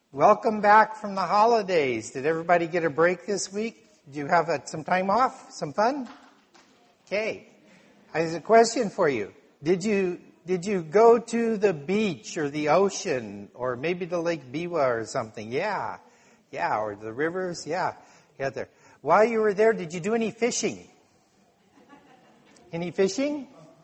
Welcome back from the holidays. Did everybody get a break this week? Did you have some time off? Some fun? Okay. I have a question for you. Did you go to the beach or the ocean or maybe the Lake Biwa or something? Yeah, or the rivers? Yeah, there. While you were there, did you do any fishing? Any fishing?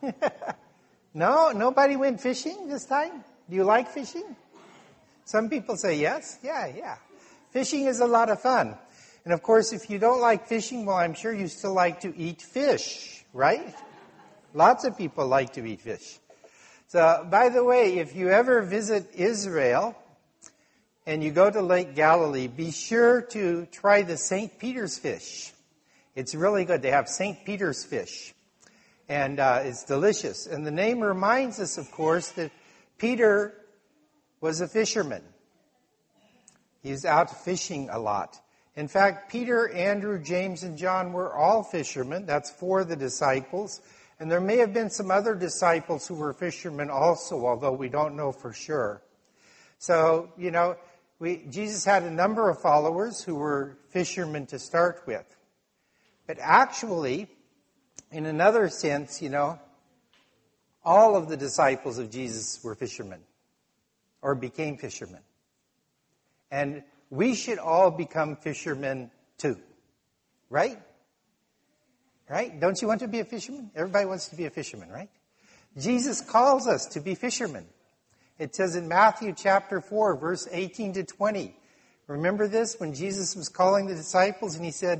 No? Nobody went fishing this time? Do you like fishing? Some people say yes. Yeah. Fishing is a lot of fun. And of course, if you don't like fishing, well, I'm sure you still like to eat fish, right? Lots of people like to eat fish. So, by the way, if you ever visit Israel and you go to Lake Galilee, be sure to try the St. Peter's fish. It's really good. They have St. Peter's fish. And it's delicious. And the name reminds us, of course, that Peter was a fisherman. He was out fishing a lot. In fact, Peter, Andrew, James, and John were all fishermen. That's 4 of the disciples. And there may have been some other disciples who were fishermen also, although we don't know for sure. So, Jesus had a number of followers who were fishermen to start with. But actually, in another sense, all of the disciples of Jesus were fishermen or became fishermen. And we should all become fishermen too. Right? Right? Don't you want to be a fisherman? Everybody wants to be a fisherman, right? Jesus calls us to be fishermen. It says in Matthew chapter 4, verse 18 to 20. Remember this? When Jesus was calling the disciples and he said,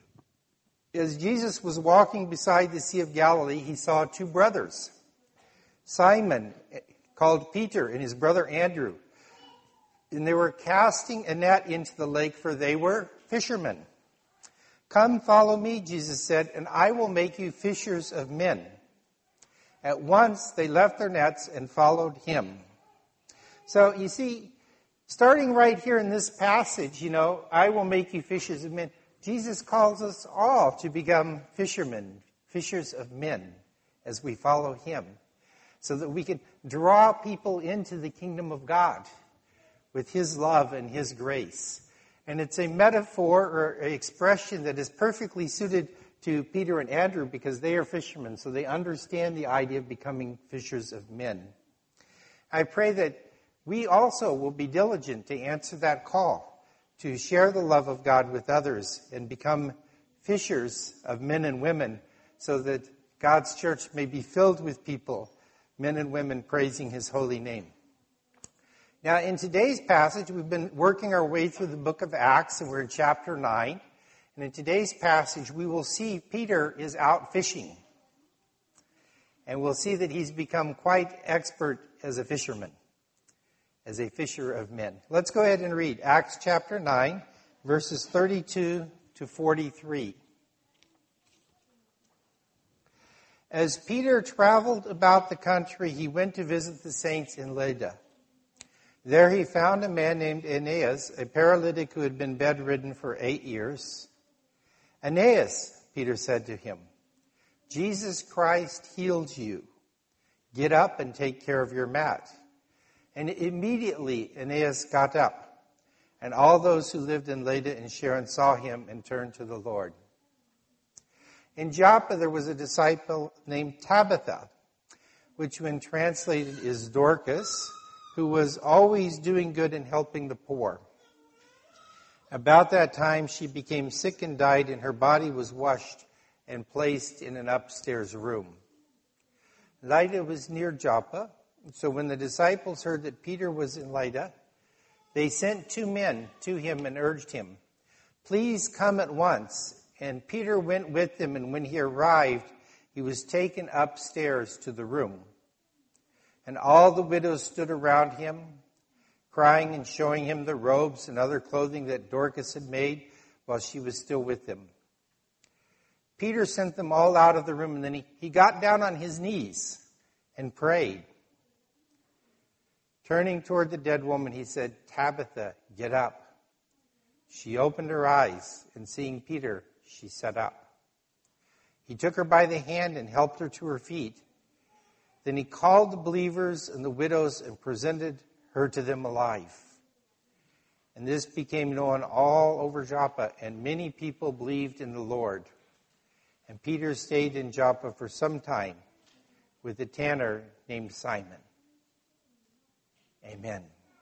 as Jesus was walking beside the Sea of Galilee, he saw 2 brothers. Simon, called Peter, and his brother Andrew. And they were casting a net into the lake, for they were fishermen. Come, follow me, Jesus said, and I will make you fishers of men. At once they left their nets and followed him. So, you see, starting right here in this passage, I will make you fishers of men. Jesus calls us all to become fishermen, fishers of men, as we follow him, so that we can draw people into the kingdom of God with his love and his grace. And it's a metaphor or an expression that is perfectly suited to Peter and Andrew because they are fishermen, so they understand the idea of becoming fishers of men. I pray that we also will be diligent to answer that call, to share the love of God with others and become fishers of men and women so that God's church may be filled with people, men and women praising his holy name. Now, in today's passage, we've been working our way through the book of Acts, and we're in chapter 9. And in today's passage, we will see Peter is out fishing. And we'll see that he's become quite expert as a fisherman, as a fisher of men. Let's go ahead and read Acts chapter 9, verses 32 to 43. As Peter traveled about the country, he went to visit the saints in Lydda. There he found a man named Aeneas, a paralytic who had been bedridden for 8 years. Aeneas, Peter said to him, Jesus Christ healed you. Get up and take care of your mat. And immediately Aeneas got up, and all those who lived in Lydda and Sharon saw him and turned to the Lord. In Joppa there was a disciple named Tabitha, which when translated is Dorcas, who was always doing good and helping the poor. About that time she became sick and died, and her body was washed and placed in an upstairs room. Lydda was near Joppa, so when the disciples heard that Peter was in Lydda, they sent 2 men to him and urged him, please come at once. And Peter went with them, and when he arrived, he was taken upstairs to the room. And all the widows stood around him, crying and showing him the robes and other clothing that Dorcas had made while she was still with them. Peter sent them all out of the room, and then he got down on his knees and prayed. Turning toward the dead woman, he said, Tabitha, get up. She opened her eyes, and seeing Peter, she sat up. He took her by the hand and helped her to her feet. Then he called the believers and the widows and presented her to them alive. And this became known all over Joppa, and many people believed in the Lord. And Peter stayed in Joppa for some time with a tanner named Simon. Amen.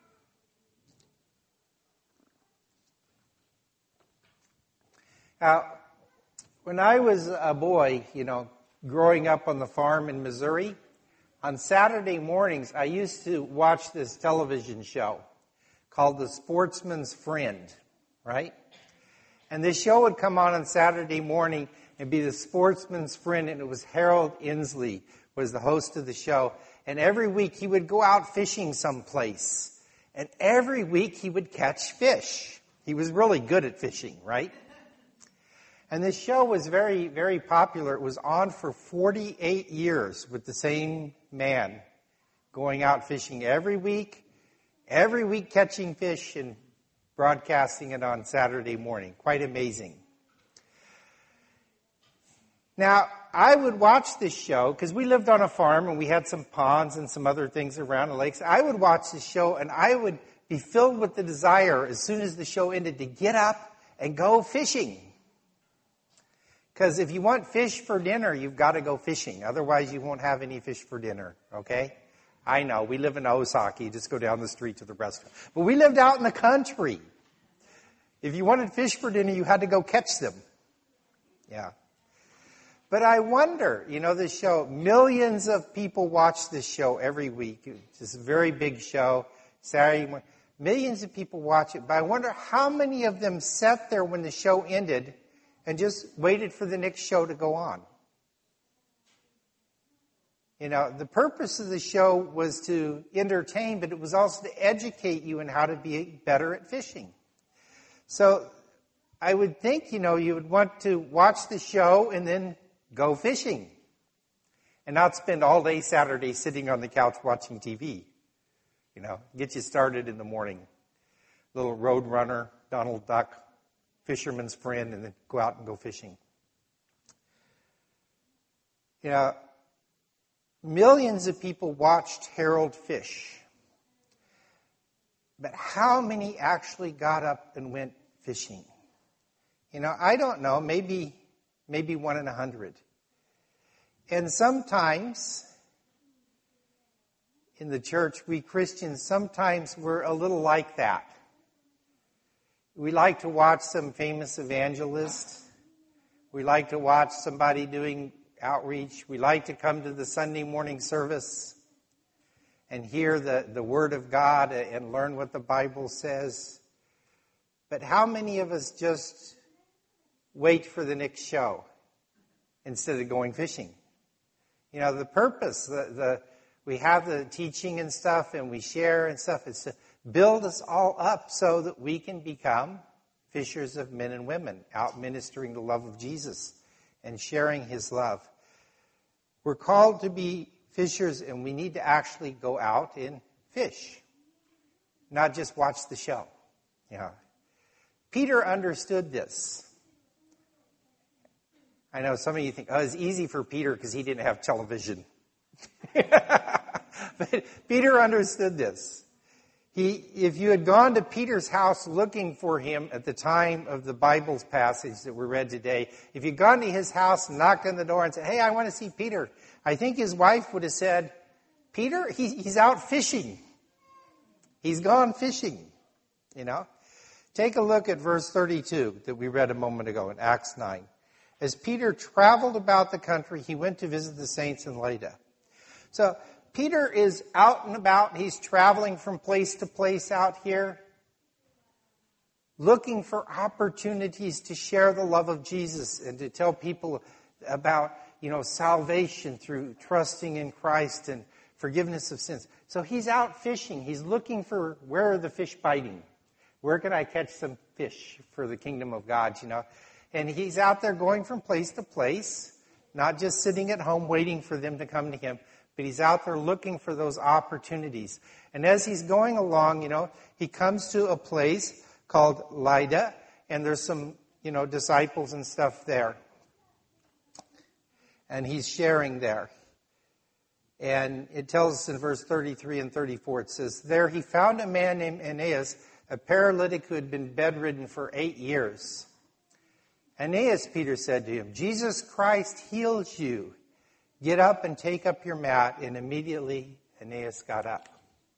Now, when I was a boy, growing up on the farm in Missouri, on Saturday mornings, I used to watch this television show called The Sportsman's Friend, right? And this show would come on Saturday morning and be The Sportsman's Friend, and it was Harold Inslee was the host of the show. And every week he would go out fishing someplace. And every week he would catch fish. He was really good at fishing, right? And this show was very, very popular. It was on for 48 years with the same man going out fishing every week catching fish and broadcasting it on Saturday morning. Quite amazing. Now, I would watch this show because we lived on a farm and we had some ponds and some other things around the lakes. I would watch this show and I would be filled with the desire as soon as the show ended to get up and go fishing. Because if you want fish for dinner, you've got to go fishing. Otherwise, you won't have any fish for dinner, okay? I know, we live in Osaka. You just go down the street to the restaurant. But we lived out in the country. If you wanted fish for dinner, you had to go catch them. Yeah. But I wonder, this show, millions of people watch this show every week. It's a very big show. Saturday morning, millions of people watch it. But I wonder how many of them sat there when the show ended and just waited for the next show to go on. The purpose of the show was to entertain, but it was also to educate you in how to be better at fishing. So I would think, you would want to watch the show and then go fishing. And not spend all day Saturday sitting on the couch watching TV. Get you started in the morning. Little Road Runner, Donald Duck, Fisherman's Friend, and then go out and go fishing. Millions of people watched Harold fish. But how many actually got up and went fishing? I don't know, maybe 1 in 100. And sometimes in the church, we Christians, sometimes we're a little like that. We like to watch some famous evangelist. We like to watch somebody doing outreach. We like to come to the Sunday morning service and hear the Word of God and learn what the Bible says. But how many of us just wait for the next show instead of going fishing? The purpose, we have the teaching and stuff and we share and stuff. It's to build us all up so that we can become fishers of men and women, out ministering the love of Jesus and sharing His love. We're called to be fishers, and we need to actually go out and fish, not just watch the show. Peter understood this. I know some of you think, it's easy for Peter because he didn't have television. But Peter understood this. If you had gone to Peter's house looking for him at the time of the Bible's passage that we read today, if you'd gone to his house and knocked on the door and said, hey, I want to see Peter, I think his wife would have said, Peter, he's out fishing. He's gone fishing, Take a look at verse 32 that we read a moment ago in Acts 9. As Peter traveled about the country, he went to visit the saints in Lydda. So Peter is out and about. He's traveling from place to place out here, looking for opportunities to share the love of Jesus and to tell people about, salvation through trusting in Christ and forgiveness of sins. So he's out fishing. He's looking for, where are the fish biting? Where can I catch some fish for the kingdom of God, And he's out there going from place to place, not just sitting at home waiting for them to come to him, but he's out there looking for those opportunities. And as he's going along, he comes to a place called Lydda, and there's some, disciples and stuff there. And he's sharing there. And it tells us in verse 33 and 34, it says, there he found a man named Aeneas, a paralytic who had been bedridden for 8 years. Aeneas, Peter said to him, Jesus Christ heals you. Get up and take up your mat. And immediately Aeneas got up.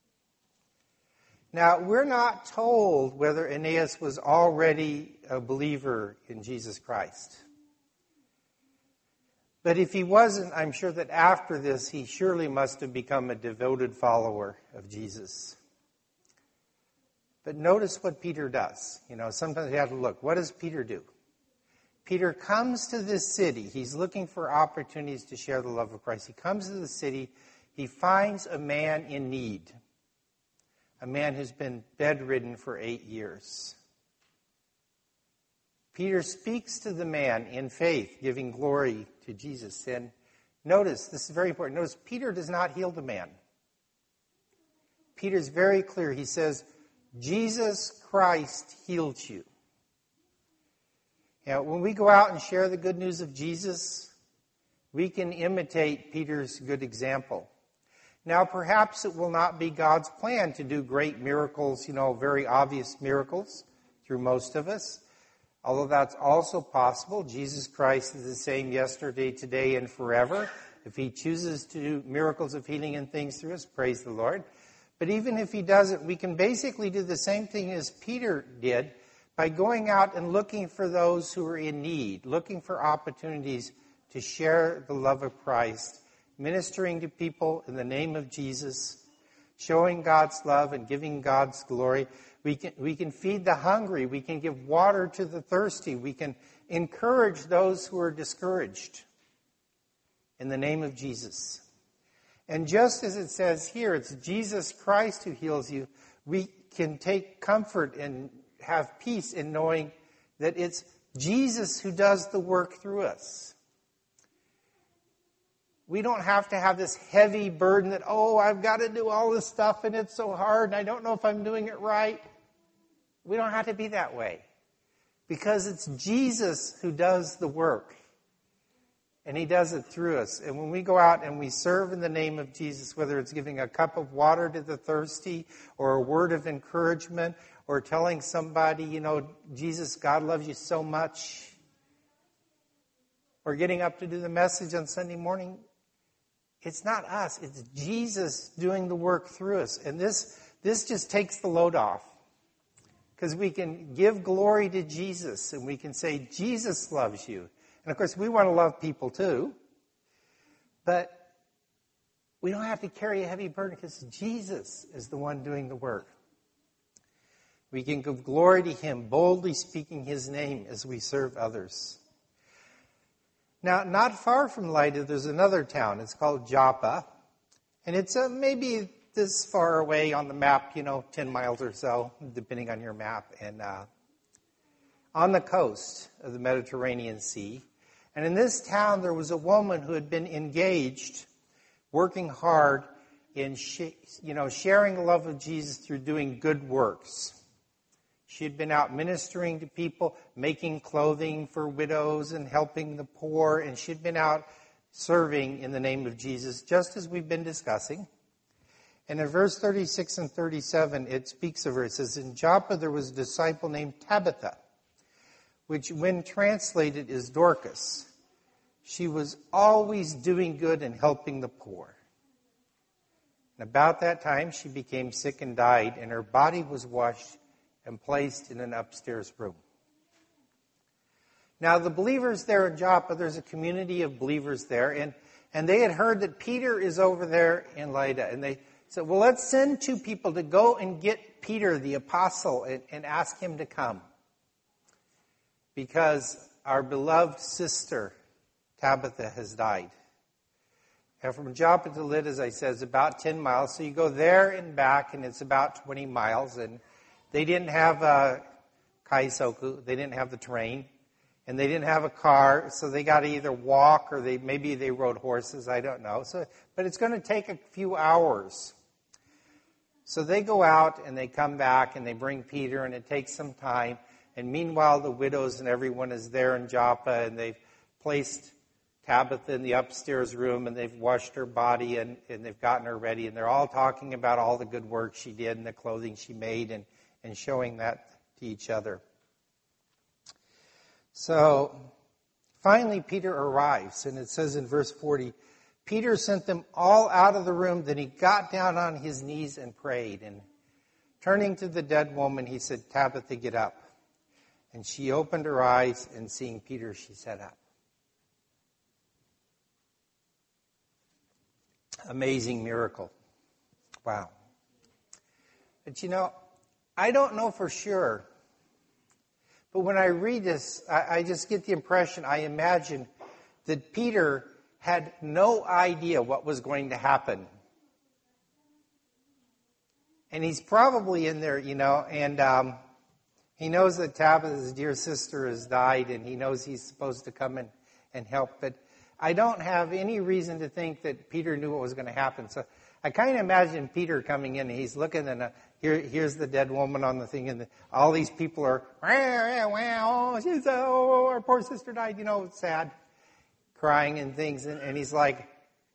Now, we're not told whether Aeneas was already a believer in Jesus Christ. But if he wasn't, I'm sure that after this, he surely must have become a devoted follower of Jesus. But notice what Peter does. Sometimes you have to look. What does Peter do? Peter comes to this city. He's looking for opportunities to share the love of Christ. He comes to the city. He finds a man in need. A man who's been bedridden for 8 years. Peter speaks to the man in faith, giving glory to Jesus. And notice, this is very important. Notice, Peter does not heal the man. Peter's very clear. He says, Jesus Christ healed you. Now, when we go out and share the good news of Jesus, we can imitate Peter's good example. Now, perhaps it will not be God's plan to do great miracles, very obvious miracles through most of us. Although that's also possible. Jesus Christ is the same yesterday, today, and forever. If he chooses to do miracles of healing and things through us, praise the Lord. But even if he doesn't, we can basically do the same thing as Peter did by going out and looking for those who are in need, looking for opportunities to share the love of Christ, ministering to people in the name of Jesus, showing God's love and giving God's glory. We can feed the hungry. We can give water to the thirsty. We can encourage those who are discouraged in the name of Jesus. And just as it says here, it's Jesus Christ who heals you, we can take comfort and have peace in knowing that it's Jesus who does the work through us. We don't have to have this heavy burden that, I've got to do all this stuff and it's so hard and I don't know if I'm doing it right. We don't have to be that way. Because it's Jesus who does the work. And he does it through us. And when we go out and we serve in the name of Jesus, whether it's giving a cup of water to the thirsty or a word of encouragement or telling somebody, Jesus, God loves you so much, or getting up to do the message on Sunday morning, it's not us. It's Jesus doing the work through us. And this just takes the load off. Because we can give glory to Jesus and we can say, Jesus loves you. And of course, we want to love people too. But we don't have to carry a heavy burden because Jesus is the one doing the work. We can give glory to him, boldly speaking his name as we serve others. Now, not far from Lydda, there's another town. It's called Joppa. And it's maybe this far away on the map, 10 miles or so, depending on your map. And on the coast of the Mediterranean Sea. And in this town, there was a woman who had been engaged, working hard in sharing the love of Jesus through doing good works. She had been out ministering to people, making clothing for widows and helping the poor. And she had been out serving in the name of Jesus, just as we've been discussing. And in verse 36 and 37, it speaks of her. It says, in Joppa there was a disciple named Tabitha, which when translated is Dorcas. She was always doing good and helping the poor. And about that time she became sick and died, and her body was washed and placed in an upstairs room. Now the believers there in Joppa, there's a community of believers there, and they had heard that Peter is over there in Lydda, and they said, well, let's send 2 people to go and get Peter, the apostle, and ask him to come. Because our beloved sister, Tabitha, has died. And from Joppa to Lydda, as I said, is about 10 miles. So you go there and back, and it's about 20 miles. And they didn't have kaisoku. They didn't have the train. And they didn't have a car, so they got to either walk or maybe they rode horses. I don't know. But it's going to take a few hours. So they go out and they come back and they bring Peter, and it takes some time. And meanwhile, the widows and everyone is there in Joppa, and they've placed Tabitha in the upstairs room, and they've washed her body, and they've gotten her ready. And they're all talking about all the good work she did and the clothing she made and and showing that to each other. So, finally, Peter arrives, and it says in verse 40, Peter sent them all out of the room, then he got down on his knees and prayed. And turning to the dead woman, he said, Tabitha, get up. And she opened her eyes, and seeing Peter, she sat up. Amazing miracle. Wow. But you know, I don't know for sure, but when I read this, I just get the impression, I imagine that Peter had no idea what was going to happen. And he's probably in there, and he knows that Tabitha's dear sister has died, and he knows he's supposed to come and help. But I don't have any reason to think that Peter knew what was going to happen. So I kind of imagine Peter coming in, and he's looking, and here's the dead woman on the thing, and all these people are, our poor sister died, sad, crying and things. And he's like,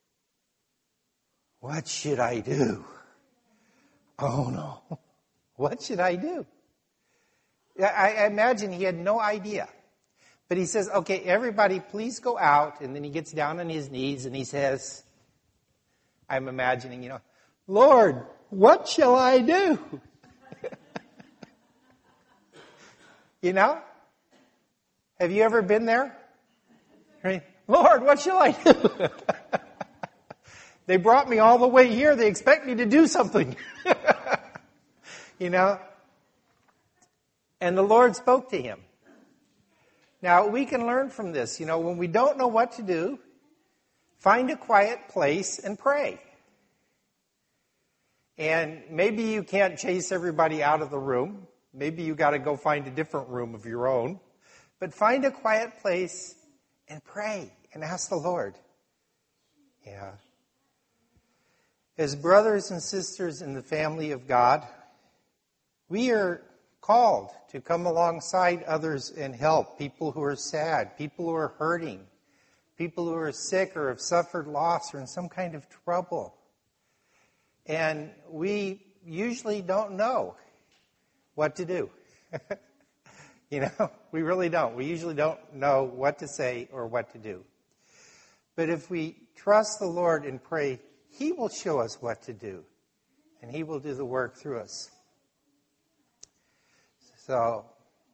what should I do? Oh, no. What should I do? I imagine he had no idea. But he says, okay, everybody, please go out. And then he gets down on his knees and he says, I'm imagining, Lord, what shall I do? Have you ever been there? Lord, what shall I do? They brought me all the way here. They expect me to do something. And the Lord spoke to him. Now, we can learn from this. When we don't know what to do, find a quiet place and pray. And maybe you can't chase everybody out of the room. Maybe you got to go find a different room of your own. But find a quiet place and pray and ask the Lord. Yeah. As brothers and sisters in the family of God, we are called to come alongside others and help people who are sad, people who are hurting, people who are sick or have suffered loss or in some kind of trouble. And we usually don't know what to do. We really don't. We usually don't know what to say or what to do. But if we trust the Lord and pray, He will show us what to do. And He will do the work through us. So,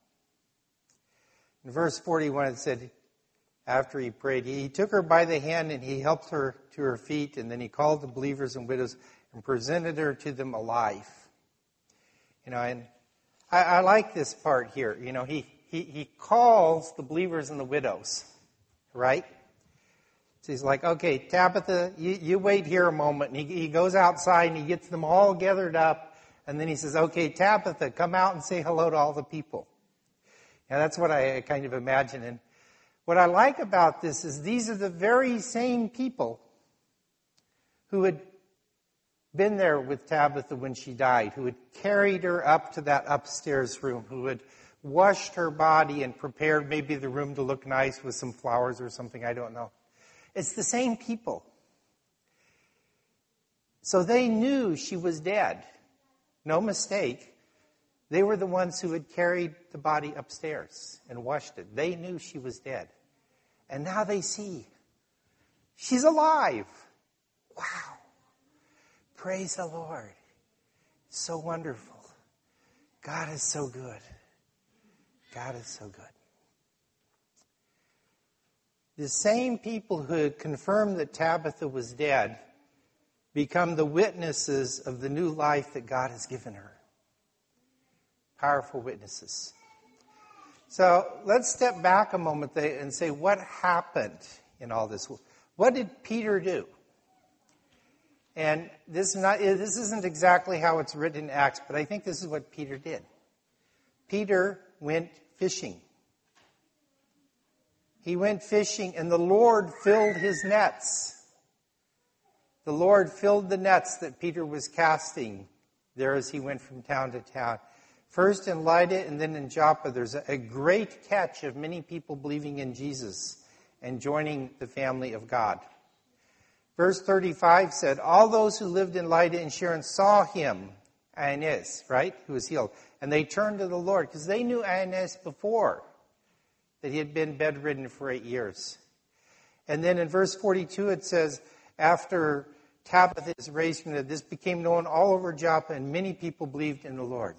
in verse 41 it said, after he prayed, he took her by the hand and he helped her to her feet, and then he called the believers and widows and presented her to them alive. And I like this part here. He calls the believers and the widows, right? So he's like, okay, Tabitha, you wait here a moment. And he goes outside and he gets them all gathered up. And then he says, okay, Tabitha, come out and say hello to all the people. Now, that's what I kind of imagine. And what I like about this is these are the very same people who had been there with Tabitha when she died, who had carried her up to that upstairs room, who had washed her body and prepared maybe the room to look nice with some flowers or something, I don't know. It's the same people. So they knew she was dead. No mistake. They were the ones who had carried the body upstairs and washed it. They knew she was dead. And now they see she's alive. Wow. Praise the Lord. It's so wonderful. God is so good. God is so good. The same people who had confirmed that Tabitha was dead become the witnesses of the new life that God has given her. Powerful witnesses. So let's step back a moment and say, what happened in all this? What did Peter do? And this isn't exactly how it's written in Acts, but I think this is what Peter did. Peter went fishing. He went fishing, and the Lord filled his nets. The Lord filled the nets that Peter was casting there as he went from town to town. First in Lydda and then in Joppa, there's a great catch of many people believing in Jesus and joining the family of God. Verse 35 said, all those who lived in Lydda and Sharon saw him, Aeneas, right, who was healed, And they turned to the Lord because they knew Ananias before, that he had been bedridden for 8 years. And then in verse 42 it says, after Tabitha is raised from the dead, this became known all over Joppa, and many people believed in the Lord.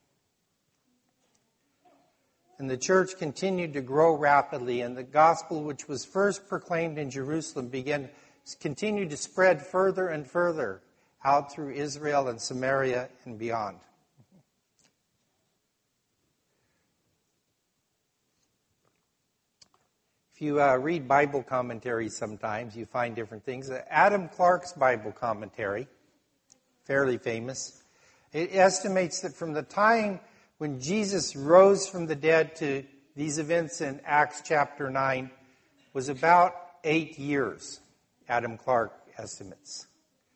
And the church continued to grow rapidly, and the gospel, which was first proclaimed in Jerusalem, continued to spread further and further out through Israel and Samaria and beyond. If you read Bible commentaries sometimes, you find different things. Adam Clarke's Bible commentary, fairly famous, it estimates that from the time when Jesus rose from the dead to these events in Acts chapter 9 was about 8 years, Adam Clarke estimates.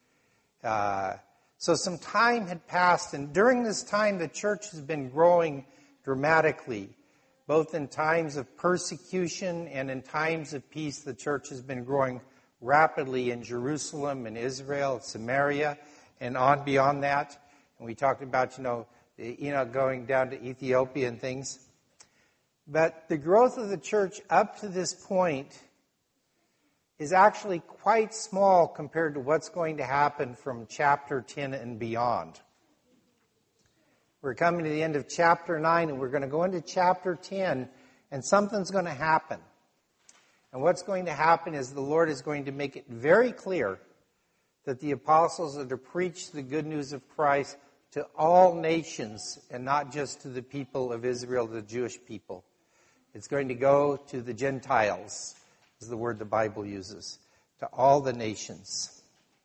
So some time had passed, and during this time the church has been growing dramatically. Both in times of persecution and in times of peace, the church has been growing rapidly in Jerusalem and Israel, Samaria, and on beyond that. And we talked about, going down to Ethiopia and things. But the growth of the church up to this point is actually quite small compared to what's going to happen from chapter 10 and beyond. We're coming to the end of chapter 9, and we're going to go into chapter 10, and something's going to happen. And what's going to happen is the Lord is going to make it very clear that the apostles are to preach the good news of Christ to all nations, and not just to the people of Israel, the Jewish people. It's going to go to the Gentiles, is the word the Bible uses, to all the nations.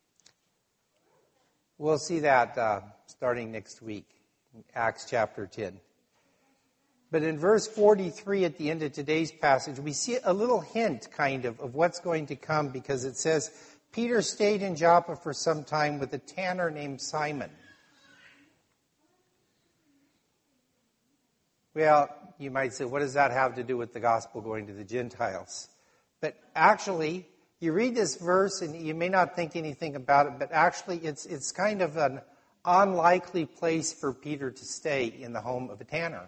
We'll see that starting next week. Acts chapter 10. But in verse 43 at the end of today's passage, we see a little hint, of what's going to come, because it says, Peter stayed in Joppa for some time with a tanner named Simon. Well, you might say, what does that have to do with the gospel going to the Gentiles? But actually, you read this verse and you may not think anything about it, but actually it's kind of an unlikely place for Peter to stay in the home of a tanner,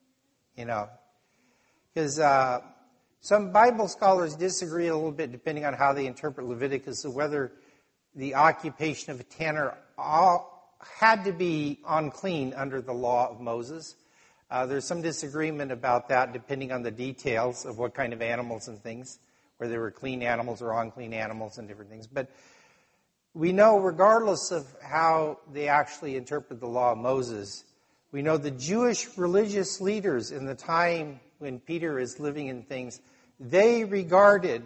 because some Bible scholars disagree a little bit depending on how they interpret Leviticus, of whether the occupation of a tanner had to be unclean under the law of Moses. There's some disagreement about that depending on the details of what kind of animals and things, whether they were clean animals or unclean animals and different things. But we know, regardless of how they actually interpret the law of Moses, we know the Jewish religious leaders in the time when Peter is living in things, they regarded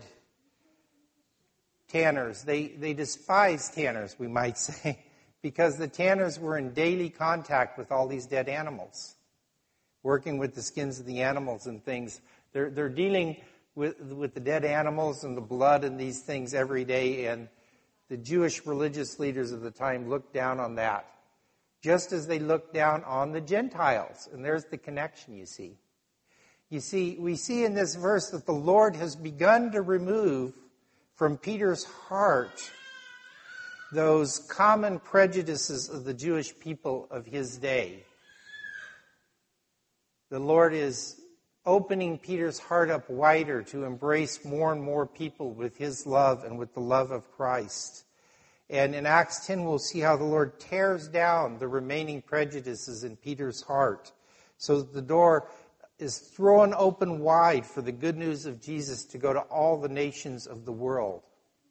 tanners. They despised tanners, we might say, because the tanners were in daily contact with all these dead animals, working with the skins of the animals and things. They're dealing with the dead animals and the blood and these things every day, and the Jewish religious leaders of the time looked down on that, just as they looked down on the Gentiles. And there's the connection, you see. You see, we see in this verse that the Lord has begun to remove from Peter's heart those common prejudices of the Jewish people of his day. The Lord is opening Peter's heart up wider to embrace more and more people with his love and with the love of Christ. And in Acts 10, we'll see how the Lord tears down the remaining prejudices in Peter's heart, so that the door is thrown open wide for the good news of Jesus to go to all the nations of the world.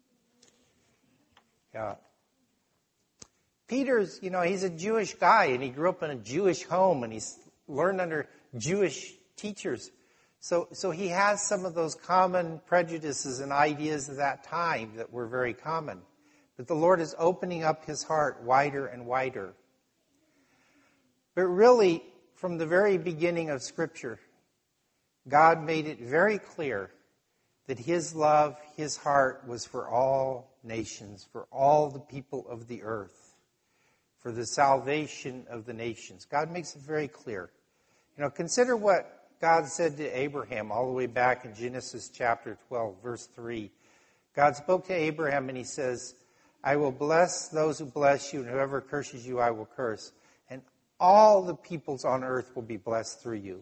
Yeah. Peter's, he's a Jewish guy, and he grew up in a Jewish home, and he's learned under Jewish teachers. So he has some of those common prejudices and ideas of that time that were very common. But the Lord is opening up his heart wider and wider. But really, from the very beginning of Scripture, God made it very clear that his love, his heart was for all nations, for all the people of the earth, for the salvation of the nations. God makes it very clear. Consider what God said to Abraham all the way back in Genesis chapter 12, verse 3. God spoke to Abraham and he says, I will bless those who bless you, and whoever curses you, I will curse. And all the peoples on earth will be blessed through you.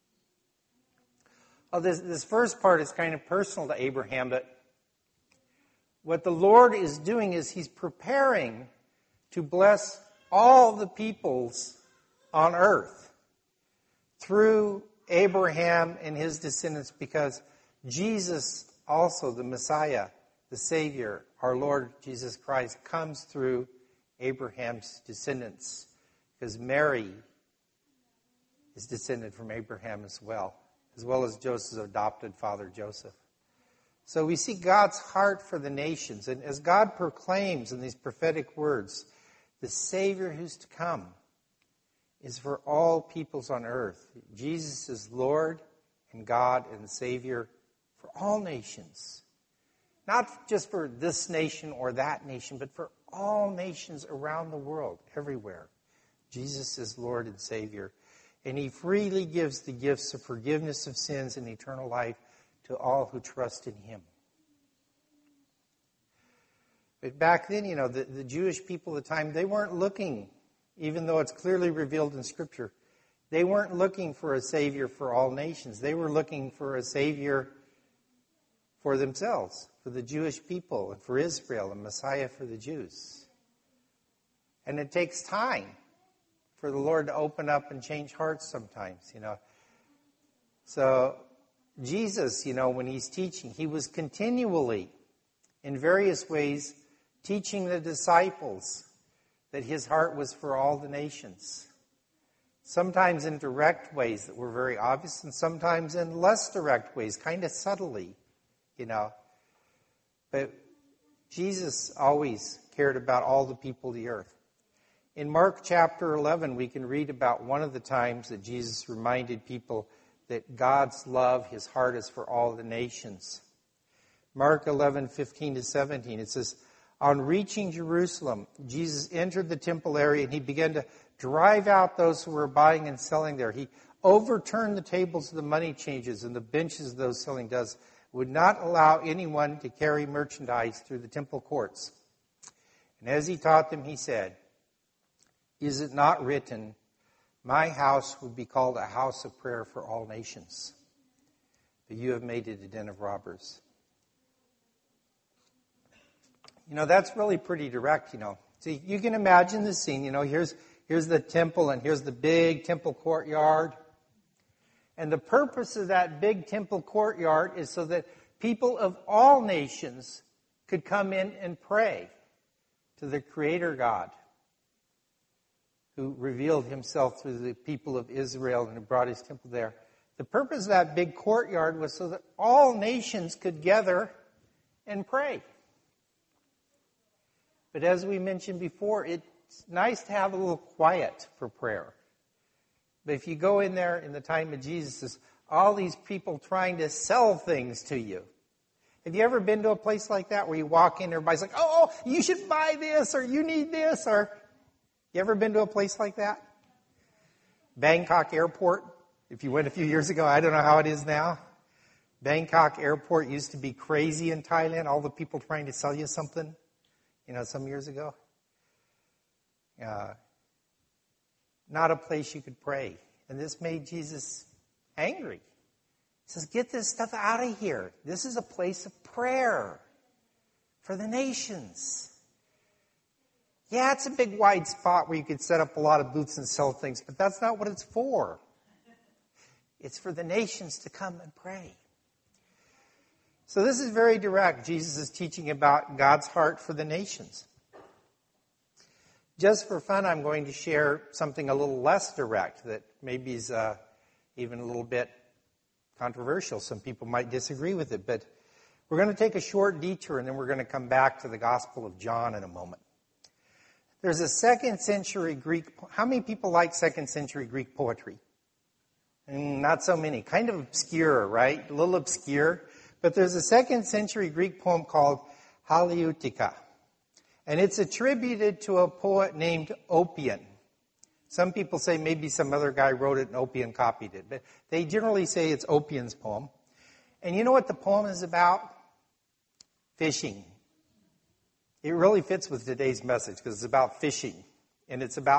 Oh, this first part is kind of personal to Abraham, but what the Lord is doing is he's preparing to bless all the peoples on earth through Abraham and his descendants, because Jesus, also the Messiah, the Savior, our Lord Jesus Christ, comes through Abraham's descendants, because Mary is descended from Abraham as well as Joseph's adopted father, Joseph. So we see God's heart for the nations. And as God proclaims in these prophetic words, the Savior who's to come is for all peoples on earth. Jesus is Lord and God and Savior for all nations. Not just for this nation or that nation, but for all nations around the world, everywhere. Jesus is Lord and Savior. And he freely gives the gifts of forgiveness of sins and eternal life to all who trust in him. But back then, the Jewish people at the time, they weren't looking, even though it's clearly revealed in Scripture, they weren't looking for a Savior for all nations. They were looking for a Savior for themselves, for the Jewish people, and for Israel, a Messiah for the Jews. And it takes time for the Lord to open up and change hearts sometimes, So Jesus, when he's teaching, he was continually, in various ways, teaching the disciples that his heart was for all the nations. Sometimes in direct ways that were very obvious, and sometimes in less direct ways, kind of subtly, But Jesus always cared about all the people of the earth. In Mark chapter 11, we can read about one of the times that Jesus reminded people that God's love, his heart is for all the nations. Mark 11:15-17, it says, on reaching Jerusalem, Jesus entered the temple area and he began to drive out those who were buying and selling there. He overturned the tables of the money changers and the benches of those selling doves, would not allow anyone to carry merchandise through the temple courts. And as he taught them, he said, is it not written, my house would be called a house of prayer for all nations, but you have made it a den of robbers. That's really pretty direct, See, you can imagine the scene, here's the temple and here's the big temple courtyard. And the purpose of that big temple courtyard is so that people of all nations could come in and pray to the Creator God, who revealed himself through the people of Israel and who brought his temple there. The purpose of that big courtyard was so that all nations could gather and pray. But as we mentioned before, it's nice to have a little quiet for prayer. But if you go in there in the time of Jesus, there's all these people trying to sell things to you. Have you ever been to a place like that where you walk in, everybody's like, oh, you should buy this, or you need this, or... You ever been to a place like that? Bangkok Airport, if you went a few years ago, I don't know how it is now. Bangkok Airport used to be crazy in Thailand, all the people trying to sell you something, some years ago. Not a place you could pray. And this made Jesus angry. He says, get this stuff out of here. This is a place of prayer for the nations. Yeah, it's a big wide spot where you could set up a lot of booths and sell things, but that's not what it's for. It's for the nations to come and pray. So this is very direct. Jesus is teaching about God's heart for the nations. Just for fun, I'm going to share something a little less direct that maybe is even a little bit controversial. Some people might disagree with it, but we're going to take a short detour and then we're going to come back to the Gospel of John in a moment. There's a 2nd century Greek... How many people like 2nd century Greek poetry? Not so many. Kind of obscure, right? A little obscure. But there's a 2nd century Greek poem called Halieutika. And it's attributed to a poet named Oppian. Some people say maybe some other guy wrote it and Oppian copied it. But they generally say it's Oppian's poem. And you know what the poem is about? Fishing. It really fits with today's message because it's about fishing. And it's about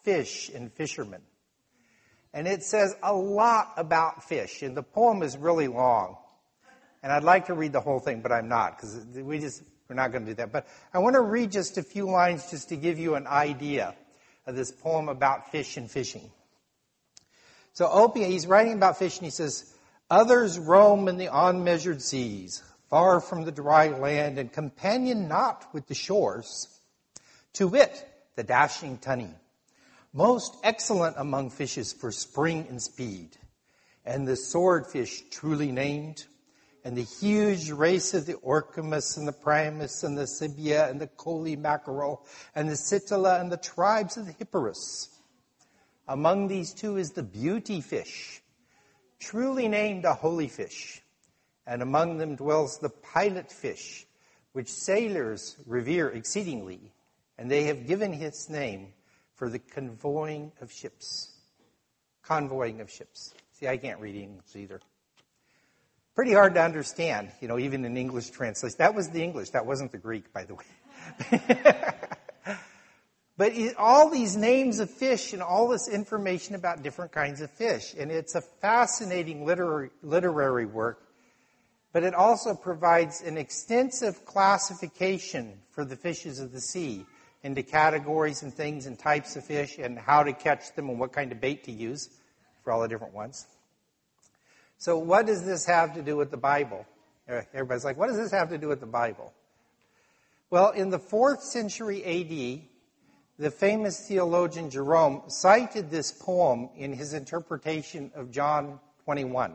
fish and fishermen. And it says a lot about fish, and the poem is really long. And I'd like to read the whole thing, but I'm not, because we're not going to do that. But I want to read just a few lines just to give you an idea of this poem about fish and fishing. So Opia, he's writing about fish, and he says, others roam in the unmeasured seas, far from the dry land, and companion not with the shores. To wit, the dashing tunny, most excellent among fishes for spring and speed, and the swordfish truly named, and the huge race of the orcamus and the primus and the cibia and the coley mackerel and the sitala and the tribes of the hipparus. Among these two is the beauty fish, truly named a holy fish, and among them dwells the pilot fish, which sailors revere exceedingly, and they have given his name for the convoying of ships. Convoying of ships. See, I can't read English either. Pretty hard to understand, even in English translation. That was the English. That wasn't the Greek, by the way. But all these names of fish and all this information about different kinds of fish. And it's a fascinating literary work. But it also provides an extensive classification for the fishes of the sea into categories and things and types of fish and how to catch them and what kind of bait to use for all the different ones. So what does this have to do with the Bible? Everybody's like, what does this have to do with the Bible? Well, in the 4th century A.D., the famous theologian Jerome cited this poem in his interpretation of John 21.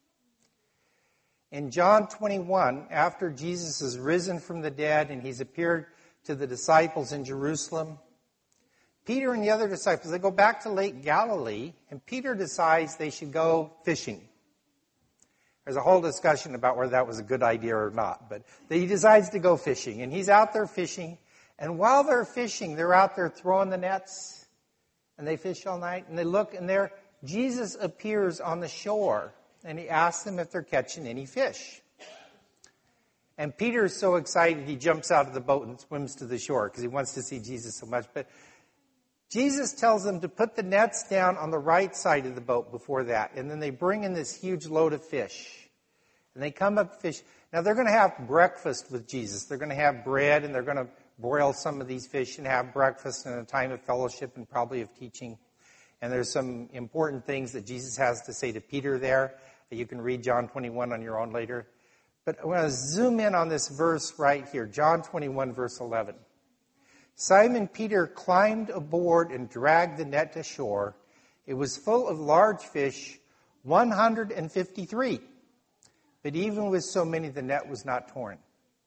In John 21, after Jesus is risen from the dead and he's appeared to the disciples in Jerusalem, Peter and the other disciples, they go back to Lake Galilee, and Peter decides they should go fishing. There's a whole discussion about whether that was a good idea or not, but he decides to go fishing, and he's out there fishing, and while they're fishing, they're out there throwing the nets, and they fish all night, and they look, and there Jesus appears on the shore, and he asks them if they're catching any fish. And Peter is so excited, he jumps out of the boat and swims to the shore, because he wants to see Jesus so much, but Jesus tells them to put the nets down on the right side of the boat before that. And then they bring in this huge load of fish. And they come up fish. Now they're going to have breakfast with Jesus. They're going to have bread and they're going to broil some of these fish and have breakfast and a time of fellowship and probably of teaching. And there's some important things that Jesus has to say to Peter there. You can read John 21 on your own later. But I want to zoom in on this verse right here. John 21, verse 11. Simon Peter climbed aboard and dragged the net to shore. It was full of large fish, 153. But even with so many, the net was not torn.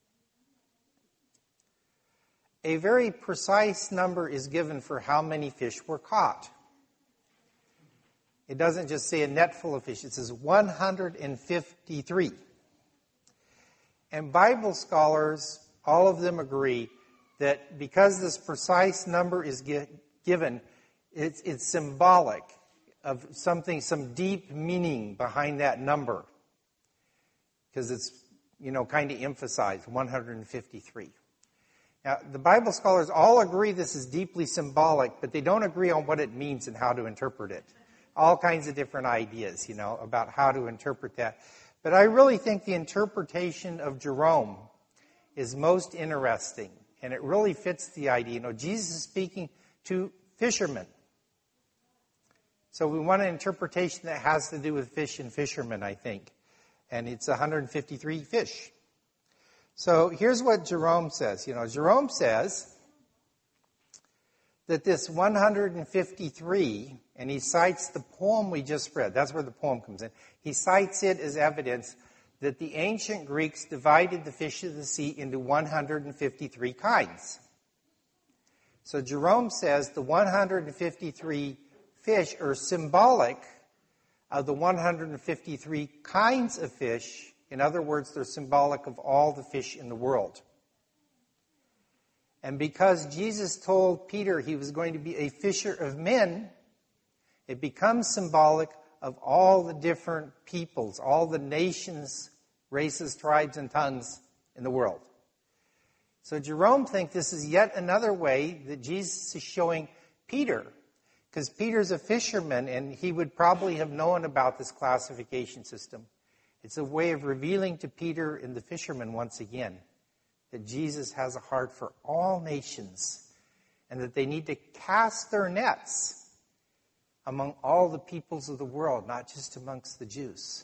A very precise number is given for how many fish were caught. It doesn't just say a net full of fish. It says 153. And Bible scholars, all of them agree that because this precise number is given, it's symbolic of something, some deep meaning behind that number. Because it's, kind of emphasized, 153. Now, the Bible scholars all agree this is deeply symbolic, but they don't agree on what it means and how to interpret it. All kinds of different ideas, about how to interpret that. But I really think the interpretation of Jerome is most interesting. And it really fits the idea. Jesus is speaking to fishermen. So we want an interpretation that has to do with fish and fishermen, I think. And it's 153 fish. So here's what Jerome says. Jerome says that this 153, and he cites the poem we just read. That's where the poem comes in. He cites it as evidence that the ancient Greeks divided the fish of the sea into 153 kinds. So Jerome says the 153 fish are symbolic of the 153 kinds of fish. In other words, they're symbolic of all the fish in the world. And because Jesus told Peter he was going to be a fisher of men, it becomes symbolic of all the different peoples, all the nations, races, tribes, and tongues in the world. So Jerome thinks this is yet another way that Jesus is showing Peter Because Peter's a fisherman, and he would probably have known about this classification system. It's a way of revealing to Peter and the fishermen once again that Jesus has a heart for all nations and that they need to cast their nets among all the peoples of the world, not just amongst the Jews.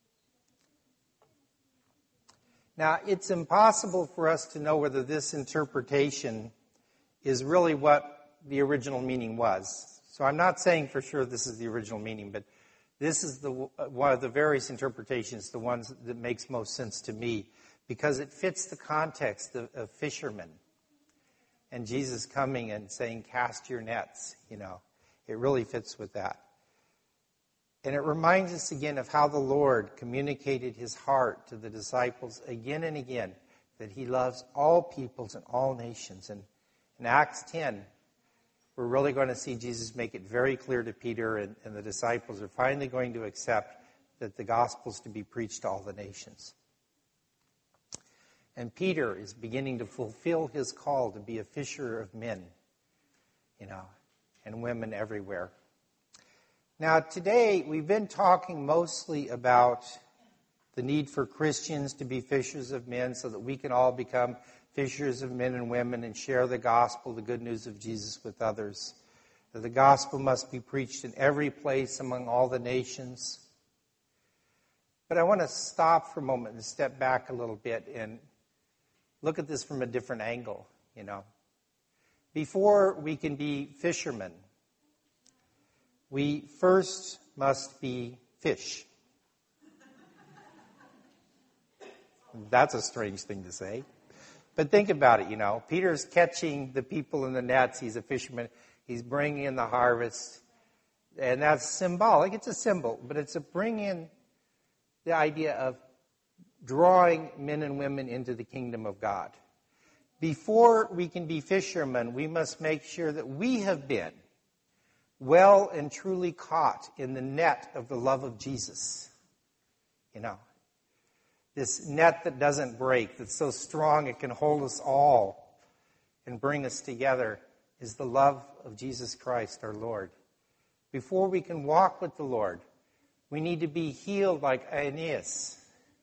Now, it's impossible for us to know whether this interpretation is really what the original meaning was. So I'm not saying for sure this is the original meaning, but this is one of the various interpretations, the ones that makes most sense to me, because it fits the context of fishermen. And Jesus coming and saying, cast your nets, it really fits with that. And it reminds us again of how the Lord communicated his heart to the disciples again and again, that he loves all peoples and all nations. And in Acts 10, we're really going to see Jesus make it very clear to Peter, and the disciples are finally going to accept that the gospel is to be preached to all the nations. And Peter is beginning to fulfill his call to be a fisher of men, and women everywhere. Now, today, we've been talking mostly about the need for Christians to be fishers of men so that we can all become fishers of men and women and share the gospel, the good news of Jesus with others. That the gospel must be preached in every place among all the nations. But I want to stop for a moment and step back a little bit and look at this from a different angle, Before we can be fishermen, we first must be fish. That's a strange thing to say. But think about it, Peter's catching the people in the nets. He's a fisherman. He's bringing in the harvest. And that's symbolic. It's a symbol. But it's a bring in the idea of drawing men and women into the kingdom of God. Before we can be fishermen, we must make sure that we have been well and truly caught in the net of the love of Jesus. This net that doesn't break, that's so strong it can hold us all and bring us together, is the love of Jesus Christ, our Lord. Before we can walk with the Lord, we need to be healed like Aeneas.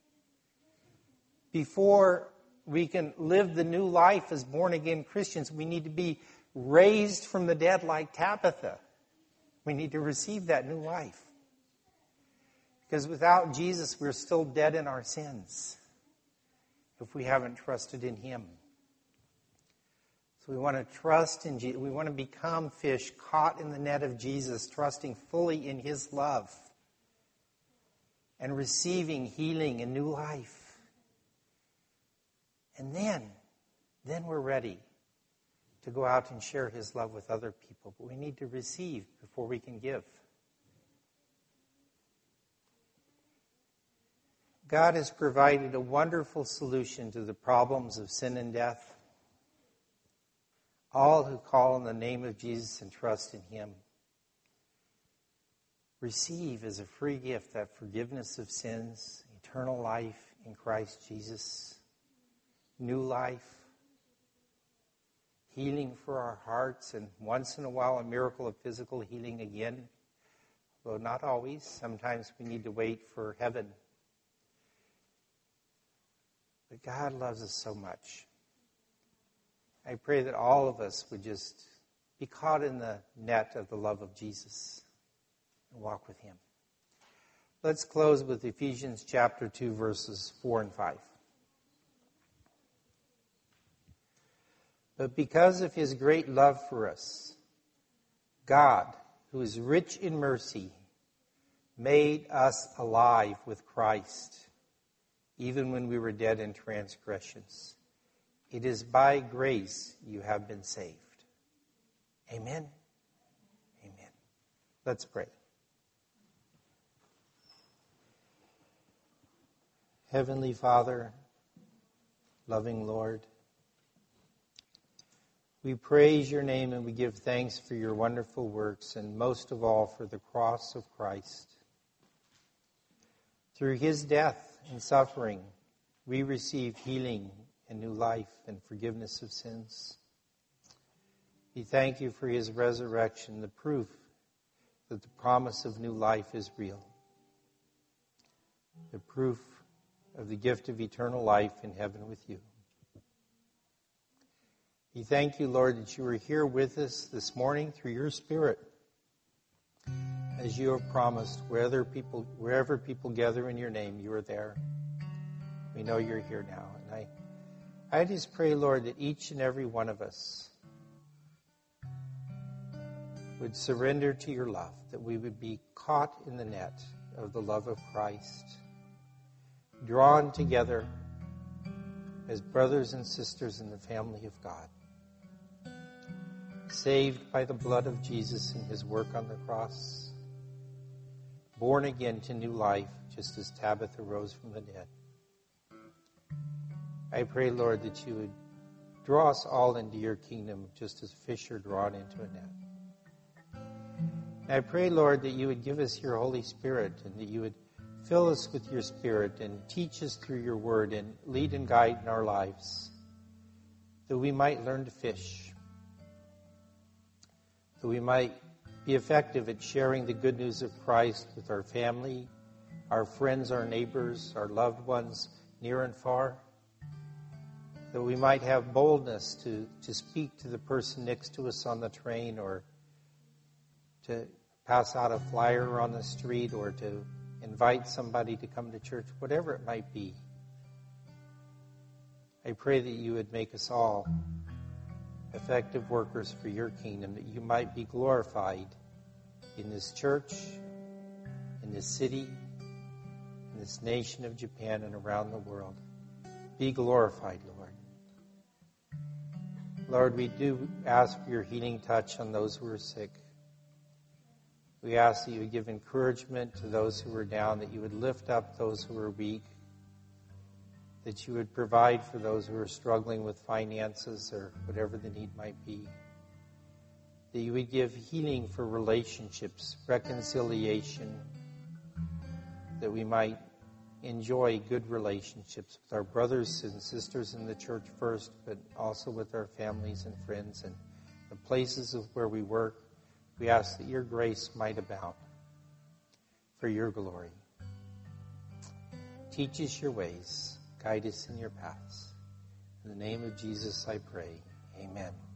Before we can live the new life as born-again Christians, we need to be raised from the dead like Tabitha. We need to receive that new life. Because without Jesus, we're still dead in our sins if we haven't trusted in him. So we want to trust in Jesus. We want to become fish caught in the net of Jesus, trusting fully in his love and receiving healing and new life. And then we're ready to go out and share his love with other people. But we need to receive before we can give. God has provided a wonderful solution to the problems of sin and death. All who call on the name of Jesus and trust in him receive as a free gift that forgiveness of sins, eternal life in Christ Jesus, new life, healing for our hearts, and once in a while a miracle of physical healing again. Though not always. Sometimes we need to wait for heaven. But God loves us so much. I pray that all of us would just be caught in the net of the love of Jesus and walk with him. Let's close with Ephesians chapter 2, verses 4 and 5. But because of his great love for us, God, who is rich in mercy, made us alive with Christ, even when we were dead in transgressions. It is by grace you have been saved. Amen. Amen. Let's pray. Heavenly Father, loving Lord, we praise your name and we give thanks for your wonderful works, and most of all for the cross of Christ. Through his death and suffering, we receive healing and new life and forgiveness of sins. We thank you for his resurrection, the proof that the promise of new life is real. The proof of the gift of eternal life in heaven with you. We thank you, Lord, that you are here with us this morning through your Spirit. As you have promised, wherever people gather in your name, you are there. We know you're here now. And I just pray, Lord, that each and every one of us would surrender to your love, that we would be caught in the net of the love of Christ, drawn together as brothers and sisters in the family of God, saved by the blood of Jesus and his work on the cross, born again to new life, just as Tabitha rose from the dead. I pray, Lord, that you would draw us all into your kingdom, just as fish are drawn into a net. And I pray, Lord, that you would give us your Holy Spirit, and that you would fill us with your Spirit and teach us through your word and lead and guide in our lives, that we might learn to fish, that we might be effective at sharing the good news of Christ with our family, our friends, our neighbors, our loved ones, near and far, that we might have boldness to speak to the person next to us on the train, or to pass out a flyer on the street, or to invite somebody to come to church, whatever it might be. I pray that you would make us all effective workers for your kingdom, that you might be glorified in this church, in this city, in this nation of Japan, and around the world. Be glorified, Lord. Lord, we do ask for your healing touch on those who are sick. We ask that you would give encouragement to those who are down, that you would lift up those who are weak, that you would provide for those who are struggling with finances or whatever the need might be, that you would give healing for relationships, reconciliation, that we might enjoy good relationships with our brothers and sisters in the church first, but also with our families and friends and the places of where we work. We ask that your grace might abound for your glory. Teach us your ways. Guide us in your paths. In the name of Jesus I pray. Amen.